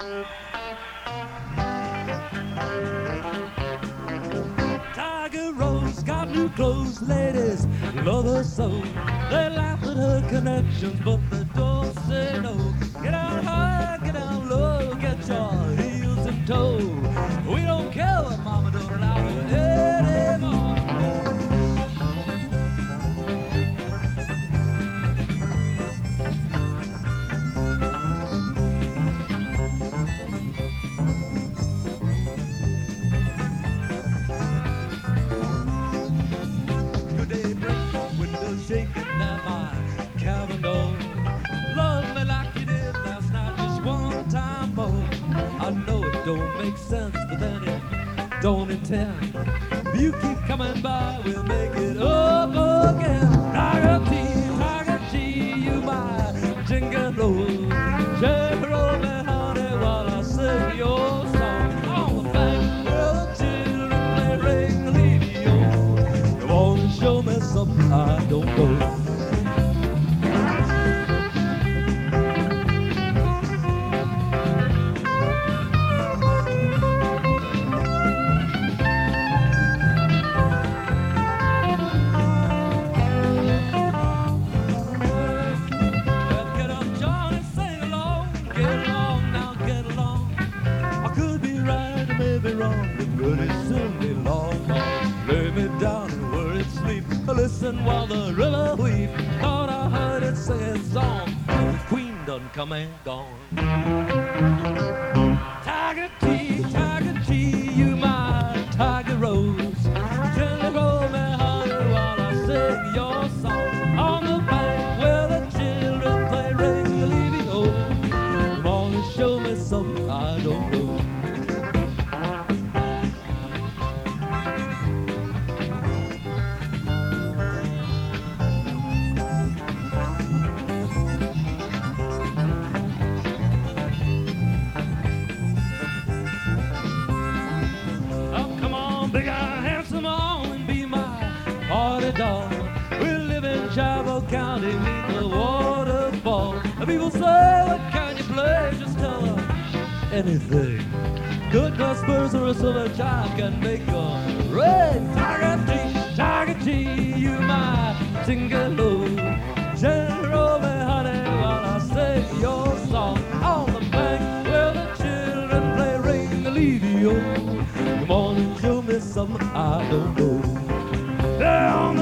Tiger Rose got new clothes, ladies love her so. They laugh at her connections, but they don't say no. Get out high, get down low, get your heels in tow. We don't care what mama don't allow anymore. Shaking that my cabin door. Love me like you did last night, just one time more. I know it don't make sense, but then it don't intend. If you keep coming by, we'll make it up again. Tiger T, you my jingle. Just roll me, honey, while I sing your song. On the bank where the children play ring-a-lee-dee-o. Come on and show me something I don't know. Get up, Johnny, sing along. Get along now, get along. I could be right or maybe wrong, but would it soon be long? Lay me down and worried sleep. Listen while the river weeps. Thought I heard it sing its song. The queen done come and gone. Tiger T, you my Tiger Rose. Gently roll me, honey, while I sing your song. On the bank where the children play ring-a-lee-dee-o. Come on and show me something I don't know. We live in Chavo County, neath the waterfall. People say, what can you play? Just tell them anything. Good glass spurs or a silver child can make a red. Tiger T, you my tingaloo. Roll me, honey, while I sing your song. On the bank where the children play ring-a-lee-dee-o. Come on and show me something I don't know. Down